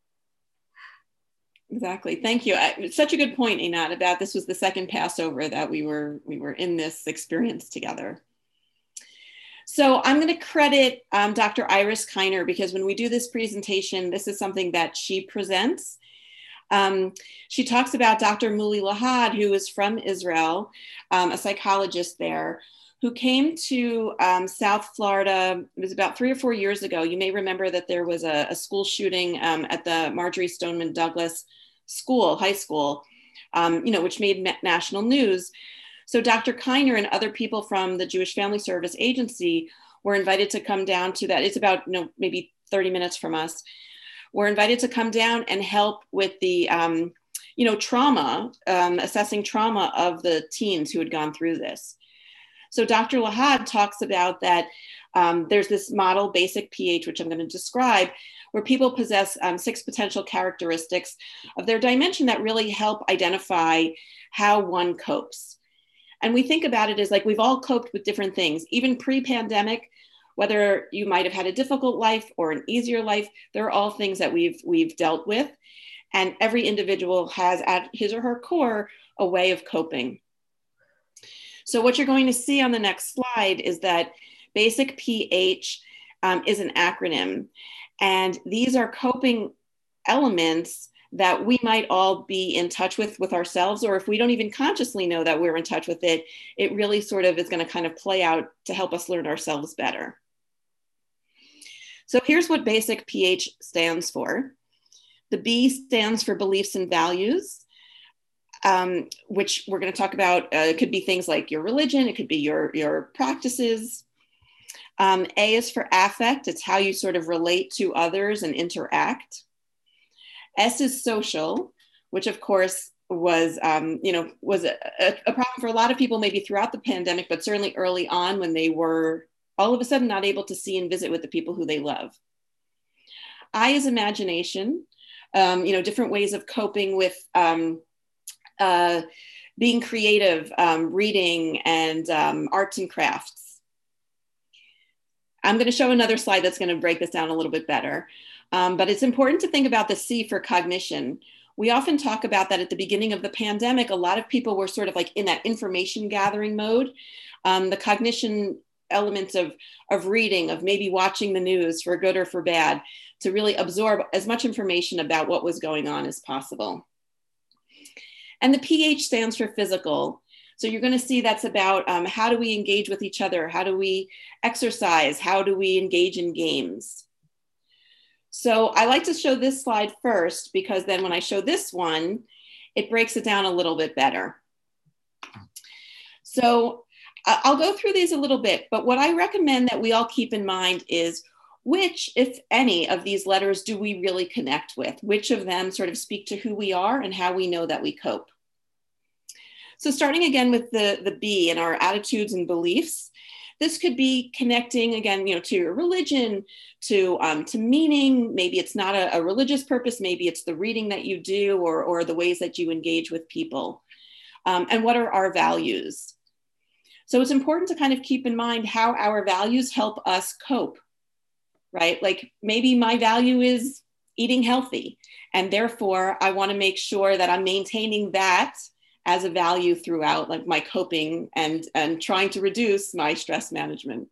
Exactly. Thank you. I, it's such a good point, Einat, about this was the second Passover that we were we were in this experience together. So I'm going to credit um, Doctor Iris Kiner, because when we do this presentation, this is something that she presents. Um, she talks about Doctor Muli Lahad, who is from Israel, um, a psychologist there, who came to um, South Florida. It was about three or four years ago. You may remember that there was a, a school shooting um, at the Marjory Stoneman Douglas School, high school, um, you know, which made national news. So Doctor Kiner and other people from the Jewish Family Service Agency were invited to come down to that. It's about, you know, maybe thirty minutes from us. Were invited to come down and help with the, um, you know, trauma, um, assessing trauma of the teens who had gone through this. So Doctor Lahad talks about that um, there's this model, basic P H, which I'm going to describe, where people possess um, six potential characteristics of their dimension that really help identify how one copes. And we think about it as like we've all coped with different things, even pre-pandemic, whether you might have had a difficult life or an easier life, they're all things that we've, we've dealt with. And every individual has at his or her core a way of coping. So what you're going to see on the next slide is that basic P H um, is an acronym. And these are coping elements that we might all be in touch with with ourselves, or if we don't even consciously know that we're in touch with it, it really sort of is going to kind of play out to help us learn ourselves better. So here's what basic P H stands for. The B stands for beliefs and values, um, which we're going to talk about. Uh, it could be things like your religion, it could be your, your practices. Um, A is for affect, it's how you sort of relate to others and interact. S is social, which of course was, um, you know, was a, a problem for a lot of people maybe throughout the pandemic, but certainly early on when they were all of a sudden not able to see and visit with the people who they love. I is imagination, um, you know, different ways of coping with um, uh, being creative, um, reading, and um, arts and crafts. I'm going to show another slide that's going to break this down a little bit better. Um, but it's important to think about the C for cognition. We often talk about that at the beginning of the pandemic. A lot of people were sort of like in that information gathering mode. Um, the cognition elements of, of reading, of maybe watching the news for good or for bad, to really absorb as much information about what was going on as possible. And the P H stands for physical. So you're going to see that's about um, how do we engage with each other? How do we exercise? How do we engage in games? So I like to show this slide first, because then when I show this one, it breaks it down a little bit better. So I'll go through these a little bit, but what I recommend that we all keep in mind is which, if any, of these letters do we really connect with? Which of them sort of speak to who we are and how we know that we cope? So starting again with the, the B and our attitudes and beliefs, this could be connecting again, you know, to your religion, to, um, to meaning. Maybe it's not a, a religious purpose, maybe it's the reading that you do, or, or the ways that you engage with people. Um, and what are our values? So it's important to kind of keep in mind how our values help us cope, right? Like maybe my value is eating healthy, and therefore I want to make sure that I'm maintaining that as a value throughout like my coping and, and trying to reduce my stress management.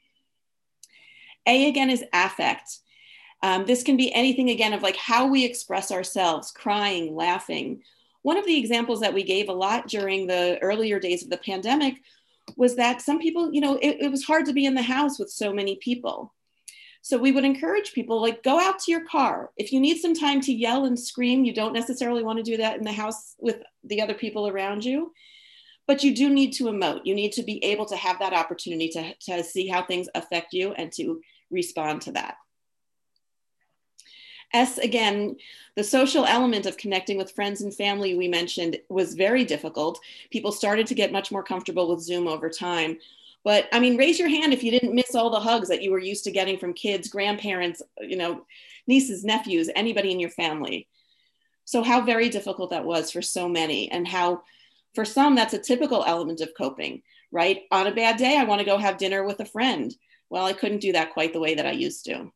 A again is affect. Um, this can be anything again of like how we express ourselves, crying, laughing. One of the examples that we gave a lot during the earlier days of the pandemic was that some people, you know, it, it was hard to be in the house with so many people. So we would encourage people, like, go out to your car. If you need some time to yell and scream, you don't necessarily want to do that in the house with the other people around you, but you do need to emote. You need to be able to have that opportunity to, to see how things affect you and to respond to that. S, again, the social element of connecting with friends and family we mentioned was very difficult. People started to get much more comfortable with Zoom over time. But I mean, raise your hand if you didn't miss all the hugs that you were used to getting from kids, grandparents, you know, nieces, nephews, anybody in your family. So how very difficult that was for so many, and how for some, that's a typical element of coping, right? On a bad day, I want to go have dinner with a friend. Well, I couldn't do that quite the way that I used to.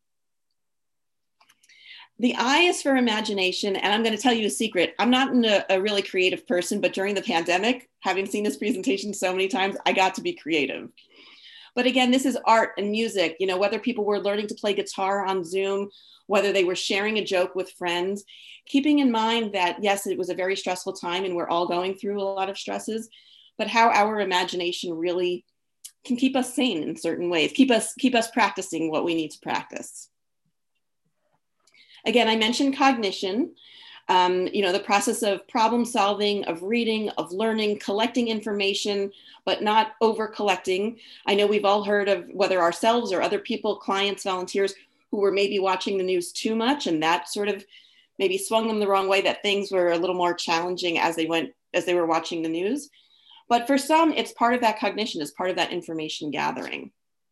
The I is for imagination, and I'm going to tell you a secret. I'm not a, a really creative person, but during the pandemic, having seen this presentation so many times, I got to be creative. But again, this is art and music, you know, whether people were learning to play guitar on Zoom, whether they were sharing a joke with friends, keeping in mind that, yes, it was a very stressful time and we're all going through a lot of stresses, but how our imagination really can keep us sane in certain ways, keep us, keep us practicing what we need to practice. Again, I mentioned cognition, um, you know, the process of problem solving, of reading, of learning, collecting information, but not over collecting. I know we've all heard of, whether ourselves or other people, clients, volunteers, who were maybe watching the news too much, and that sort of maybe swung them the wrong way, that things were a little more challenging as they went, as they were watching the news. But for some, it's part of that cognition, it's part of that information gathering.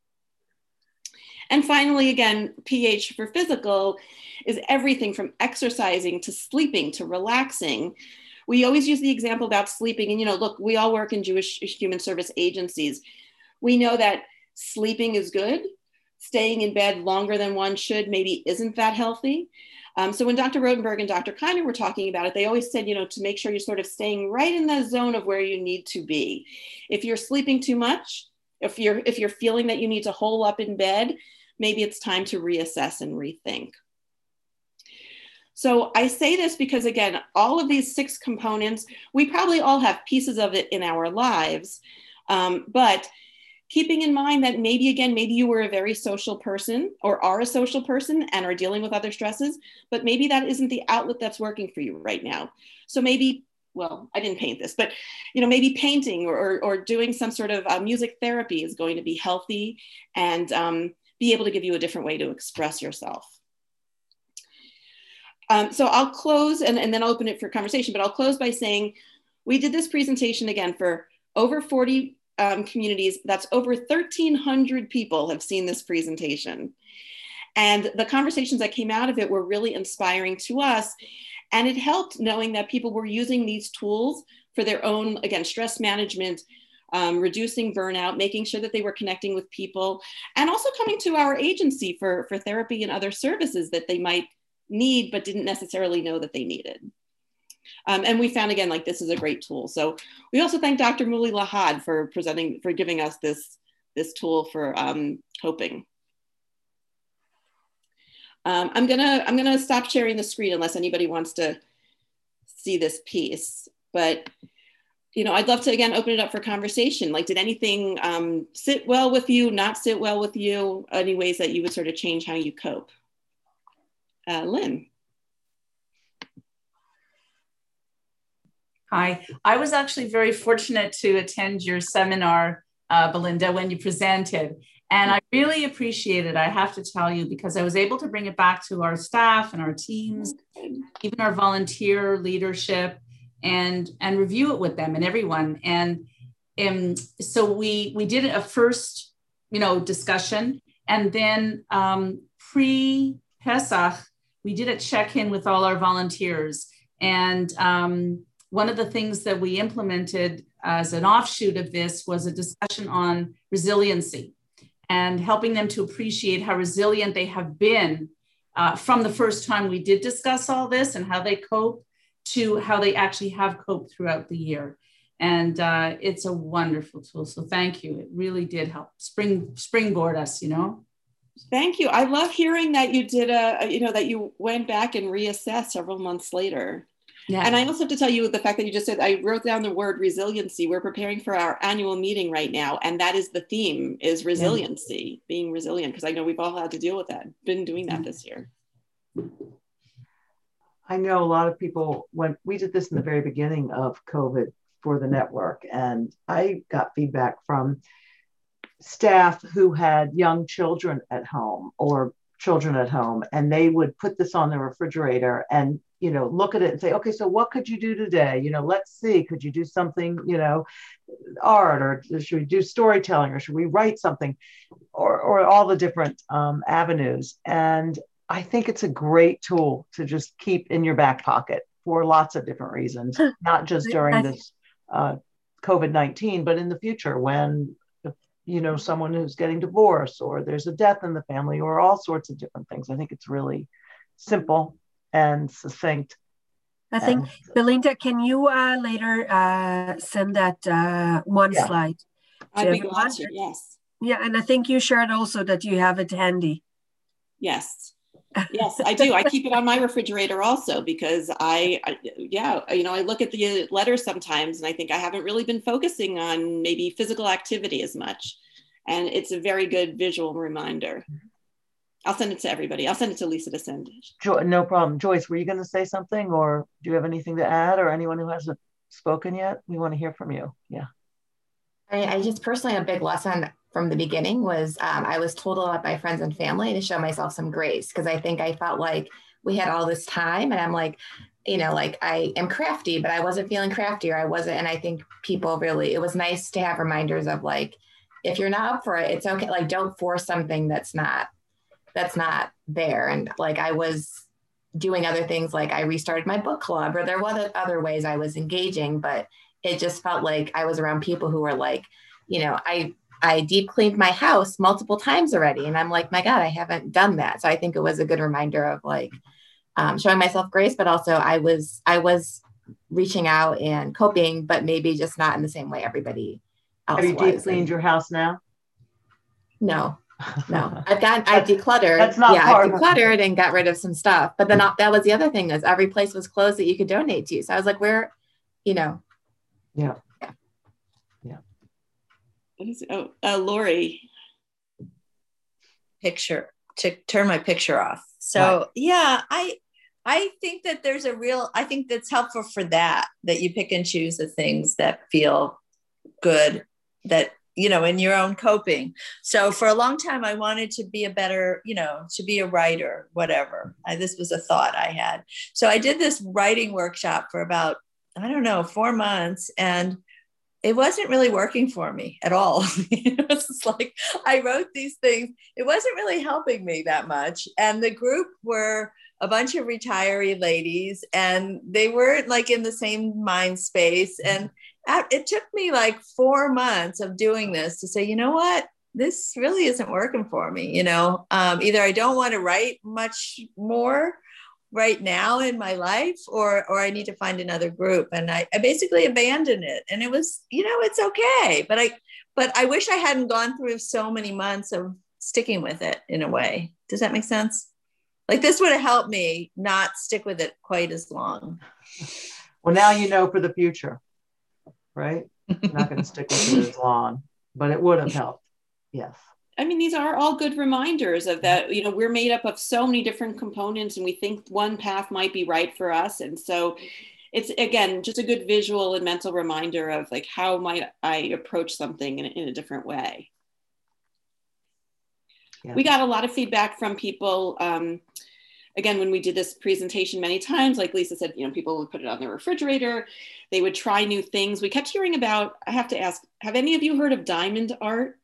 And finally, again, P H for physical is everything from exercising to sleeping to relaxing. We always use the example about sleeping, and you know, look, we all work in Jewish Human Service agencies. We know that sleeping is good. Staying in bed longer than one should maybe isn't that healthy. Um, so when Doctor Rotenberg and Doctor Kiner were talking about it, they always said, you know, to make sure you're sort of staying right in the zone of where you need to be. If you're sleeping too much, if you're, if you're feeling that you need to hole up in bed, maybe it's time to reassess and rethink. So I say this because, again, all of these six components, we probably all have pieces of it in our lives, um, but keeping in mind that maybe, again, maybe you were a very social person or are a social person and are dealing with other stresses, but maybe that isn't the outlet that's working for you right now. So maybe, well, I didn't paint this, but you know, maybe painting or, or, or doing some sort of uh, music therapy is going to be healthy and um, be able to give you a different way to express yourself. Um, so I'll close and, and then I'll open it for conversation, but I'll close by saying we did this presentation again for over forty um, communities. That's over thirteen hundred people have seen this presentation. And the conversations that came out of it were really inspiring to us. And it helped knowing that people were using these tools for their own, again, stress management, um, reducing burnout, making sure that they were connecting with people, and also coming to our agency for, for therapy and other services that they might need, but didn't necessarily know that they needed. Um, and we found, again, like this is a great tool. So we also thank Doctor Muli Lahad for presenting, for giving us this, this tool for um, coping. Um, I'm gonna, I'm gonna stop sharing the screen unless anybody wants to see this piece, but you know, I'd love to, again, open it up for conversation. Like, did anything um, sit well with you, not sit well with you? Any ways that you would sort of change how you cope? Uh, Lynn. Hi, I was actually very fortunate to attend your seminar, uh, Belinda, when you presented. And I really appreciate it, I have to tell you, because I was able to bring it back to our staff and our teams, even our volunteer leadership, and, and review it with them and everyone. And, and so we, we did a first, you know, discussion, and then um, pre-Pesach, we did a check-in with all our volunteers. And um, one of the things that we implemented as an offshoot of this was a discussion on resiliency and helping them to appreciate how resilient they have been uh, from the first time we did discuss all this and how they cope to how they actually have coped throughout the year. And uh, it's a wonderful tool. So thank you. It really did help spring springboard us, you know. Thank you. I love hearing that you did a, you know, that you went back and reassessed several months later. Yeah. And I also have to tell you the fact that you just said, I wrote down the word resiliency. We're preparing for our annual meeting right now. And that is the theme, is resiliency, yeah. being resilient, because I know we've all had to deal with that. Been doing that this year. I know a lot of people, when we did this in the very beginning of COVID for the network, and I got feedback from staff who had young children at home or children at home, and they would put this on the refrigerator and, you know, look at it and say, okay, so what could you do today? You know, let's see, could you do something, you know, art, or should we do storytelling, or should we write something, or, or all the different um, avenues. And I think it's a great tool to just keep in your back pocket for lots of different reasons, not just during this uh, COVID nineteen, but in the future when, you know, someone who's getting divorced, or there's a death in the family, or all sorts of different things. I think it's really simple and succinct. I think, and, Belinda, can you uh, later uh, send that uh, one yeah. slide to I'd be glad to, yes. Yeah, and I think you shared also that you have it handy. Yes. Yes, I do. I keep it on my refrigerator also because I, I, yeah, you know, I look at the letters sometimes and I think I haven't really been focusing on maybe physical activity as much. And it's a very good visual reminder. I'll send it to everybody. I'll send it to Lisa to send. Jo- no problem. Joyce, were you going to say something, or do you have anything to add, or anyone who hasn't spoken yet? We want to hear from you. Yeah. I, I just personally, a big lesson from the beginning was um, I was told a lot by friends and family to show myself some grace, because I think I felt like we had all this time, and I'm like, you know, like I am crafty, but I wasn't feeling crafty, or I wasn't. And I think people really, it was nice to have reminders of like, if you're not up for it, it's okay. Like, don't force something that's not, that's not there. And like, I was doing other things, like I restarted my book club, or there were other ways I was engaging, but it just felt like I was around people who were like, you know, I, I deep cleaned my house multiple times already. And I'm like, my God, I haven't done that. So I think it was a good reminder of like um, showing myself grace, but also I was, I was reaching out and coping, but maybe just not in the same way everybody else was. Have you deep cleaned and, your house now? No, no, I've got, I decluttered. That's not yeah, part I decluttered and got rid of some stuff, but then that was the other thing, is every place was closed that you could donate to. So I was like, where, you know. Yeah. What is it? Oh, uh, Lori. Picture to turn my picture off. So right. yeah, I I think that there's a real, I think that's helpful for that, that you pick and choose the things that feel good, that, you know, in your own coping. So for a long time, I wanted to be a better, you know, to be a writer, whatever. I, this was a thought I had. So I did this writing workshop for about, I don't know, four months. And it wasn't really working for me at all. It was just like, I wrote these things. It wasn't really helping me that much. And the group were a bunch of retiree ladies, and they weren't like in the same mind space. And it took me like four months of doing this to say, you know what, this really isn't working for me. You know, um, either I don't want to write much more right now in my life, or or I need to find another group. And I, I basically abandoned it. And it was, you know, it's okay. But I but I wish I hadn't gone through so many months of sticking with it in a way. Does that make sense? Like, this would have helped me not stick with it quite as long. Well, now you know for the future, right? You're not going to stick with it as long, but it would have helped. Yes. I mean, these are all good reminders of that. You know, we're made up of so many different components, and we think one path might be right for us. And so it's, again, just a good visual and mental reminder of like, how might I approach something in, in a different way? Yeah. We got a lot of feedback from people. Um, again, when we did this presentation many times, like Lisa said, you know, people would put it on their refrigerator. They would try new things. We kept hearing about, I have to ask, have any of you heard of diamond art?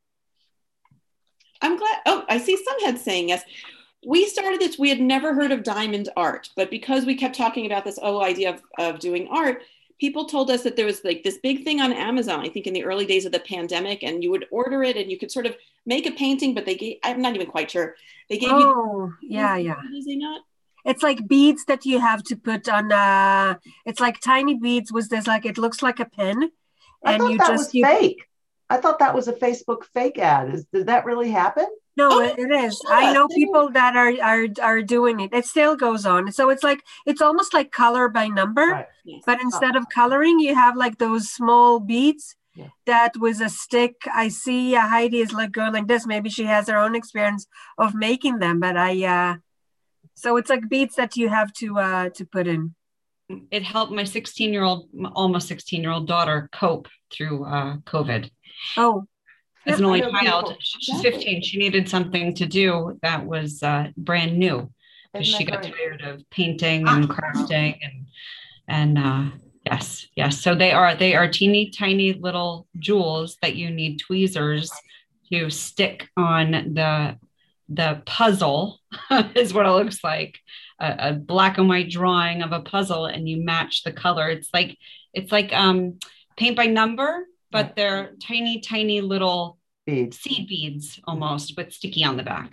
I'm glad. Oh, I see some heads saying yes. We started this, we had never heard of diamond art, but because we kept talking about this whole idea of, of doing art, people told us that there was like this big thing on Amazon, I think in the early days of the pandemic, and you would order it and you could sort of make a painting, but they gave, I'm not even quite sure. They gave oh, you- Oh, yeah, yeah. Is they not? It's like beads that you have to put on, uh, it's like tiny beads with this, like, it looks like a pin. I and thought you that just was you, fake. I thought that was a Facebook fake ad. Is, did that really happen? No, oh, it, it is. I know people that are are are doing it. It still goes on. So it's like it's almost like color by number, right. Yes. But instead of coloring, you have like those small beads. Yeah. That was a stick. I see uh, Heidi is like going like this. Maybe she has her own experience of making them, but I. Uh, so it's like beads that you have to uh, to put in. It helped my sixteen-year-old, almost sixteen-year-old daughter cope through uh, COVID. Oh. As an only child, she's fifteen. She needed something to do that was uh, brand new because she got great? tired of painting and crafting and and uh, yes, yes. So they are they are teeny tiny little jewels that you need tweezers to stick on the the puzzle is what it looks like, a, a black and white drawing of a puzzle, and you match the color. It's like it's like um, paint by number. But right. they're tiny, tiny little beads. seed beads almost, but sticky on the back.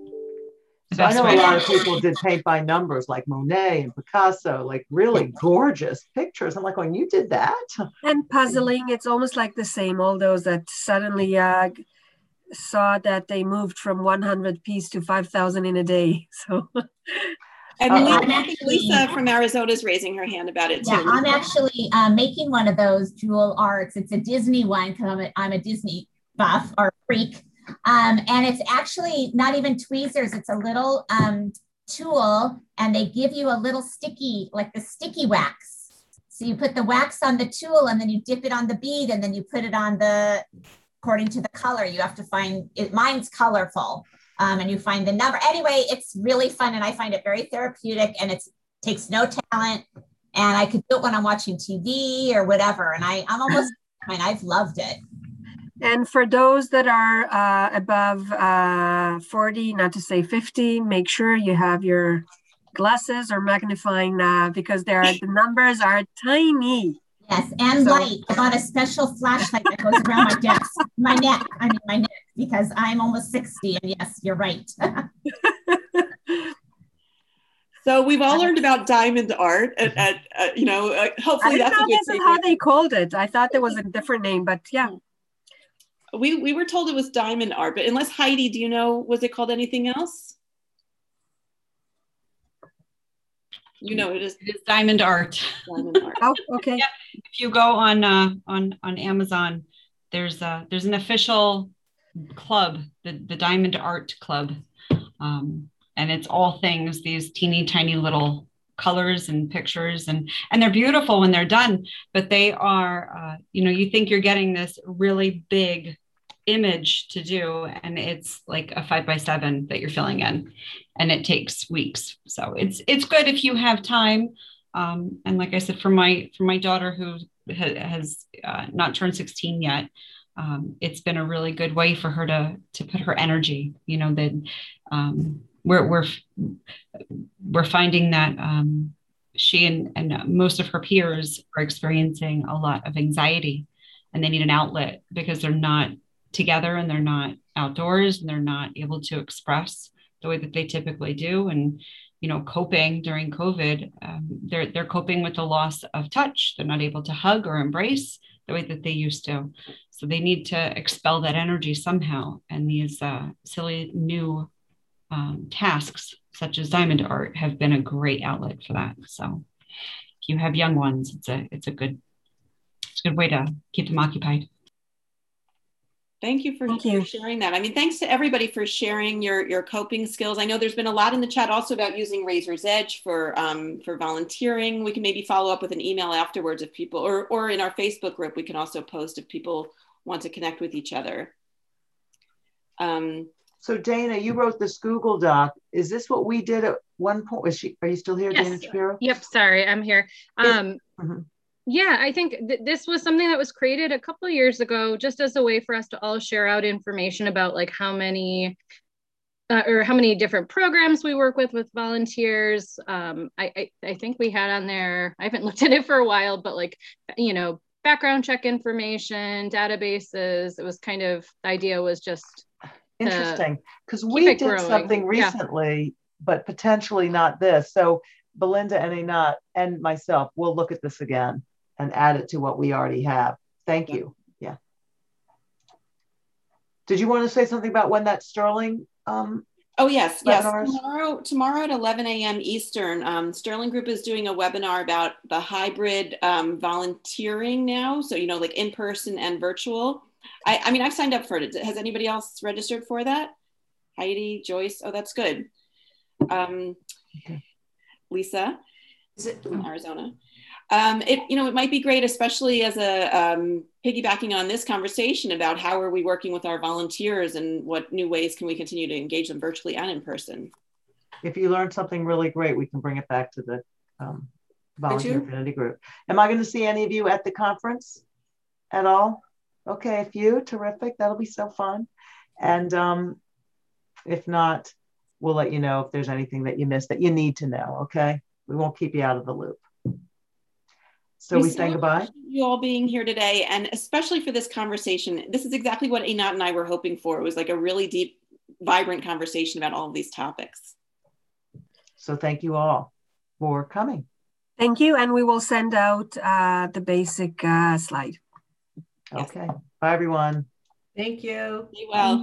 The so I know a lot of people did paint by numbers like Monet and Picasso, like really gorgeous pictures. I'm like, when you did that? And puzzling, it's almost like the same. All those that suddenly uh, saw that they moved from one hundred piece to five thousand in a day. So. And uh, Lisa, actually, Lisa from Arizona is raising her hand about it too. Yeah, I'm actually uh, making one of those jewel arts. It's a Disney one because I'm a, I'm a Disney buff or freak. Um, and it's actually not even tweezers. It's a little um, tool, and they give you a little sticky, like the sticky wax. So you put the wax on the tool, and then you dip it on the bead, and then you put it on the, according to the color. You have to find it. Mine's colorful. Um, and you find the number. Anyway, it's really fun, and I find it very therapeutic, and it takes no talent, and I could do it when I'm watching T V or whatever, and I, I'm almost, I mean, I've loved it. And for those that are uh, above uh, forty, not to say fifty, make sure you have your glasses or magnifying uh, because there are, the numbers are tiny. Yes, and so, light. I got a special flashlight that goes around my desk, my neck, I mean my neck, because I'm almost sixty, and yes, you're right. So we've all learned about diamond art, and, and uh, you know, uh, hopefully that's a good thing. How they called it. I thought there was a different name, but yeah. We we were told it was diamond art, but unless Heidi, do you know, was it called anything else? You know, it is, it is diamond art. Diamond art. Oh, okay. Yeah. If you go on uh, on on Amazon, there's a there's an official club, the the Diamond Art Club, um, and it's all things these teeny tiny little colors and pictures, and and they're beautiful when they're done. But they are, uh, you know, you think you're getting this really big image to do, and it's like a five by seven that you're filling in, and it takes weeks. So it's it's good if you have time. Um, and like I said, for my for my daughter who ha- has uh, not turned sixteen yet, um, it's been a really good way for her to to put her energy. You know that um, we're we're we're finding that um, she and and most of her peers are experiencing a lot of anxiety, and they need an outlet because they're not together and they're not outdoors and they're not able to express the way that they typically do. And, you know, coping during COVID, um, they're, they're coping with the loss of touch. They're not able to hug or embrace the way that they used to. So they need to expel that energy somehow. And these uh, silly new um, tasks, such as diamond art, have been a great outlet for that. So if you have young ones, it's a, it's a good, it's a good way to keep them occupied. Thank you for, Thank you for sharing that. I mean, thanks to everybody for sharing your, your coping skills. I know there's been a lot in the chat also about using Razor's Edge for um, for volunteering. We can maybe follow up with an email afterwards if people, or, or in our Facebook group, we can also post if people want to connect with each other. Um, so Dana, you wrote this Google Doc. Is this what we did at one point? Is she, are you still here, yes. Dana Shapiro? Yep, sorry, I'm here. Um, mm-hmm. Yeah, I think th this was something that was created a couple of years ago, just as a way for us to all share out information about like how many uh, or how many different programs we work with with volunteers. Um, I, I, I think we had on there, I haven't looked at it for a while, but like, you know, background check information, databases. It was kind of, the idea was just interesting because we did growing. something recently, yeah. but potentially not this. So Belinda and Einat and myself will look at this again and add it to what we already have. Thank you. Yeah. Did you want to say something about when that Sterling? Um, oh, yes, webinars? yes. Tomorrow, tomorrow at eleven a m Eastern, um, Sterling Group is doing a webinar about the hybrid um, volunteering now. So, you know, like in person and virtual. I, I mean, I've signed up for it. Has anybody else registered for that? Heidi, Joyce? Oh, that's good. Um, okay. Lisa, is it from Arizona? Um, it, you know, it might be great, especially as a um, piggybacking on this conversation about how are we working with our volunteers and what new ways can we continue to engage them virtually and in person. If you learn something really great, we can bring it back to the um, volunteer affinity group. Am I going to see any of you at the conference at all? Okay, a few, terrific. That'll be so fun. And um, if not, we'll let you know if there's anything that you missed that you need to know, okay? We won't keep you out of the loop. So we, we say goodbye. You all being here today, and especially for this conversation. This is exactly what Einat and I were hoping for. It was like a really deep, vibrant conversation about all of these topics. So thank you all for coming. Thank you, and we will send out uh, the basic uh, slide. Okay, bye everyone. Thank you. Be well.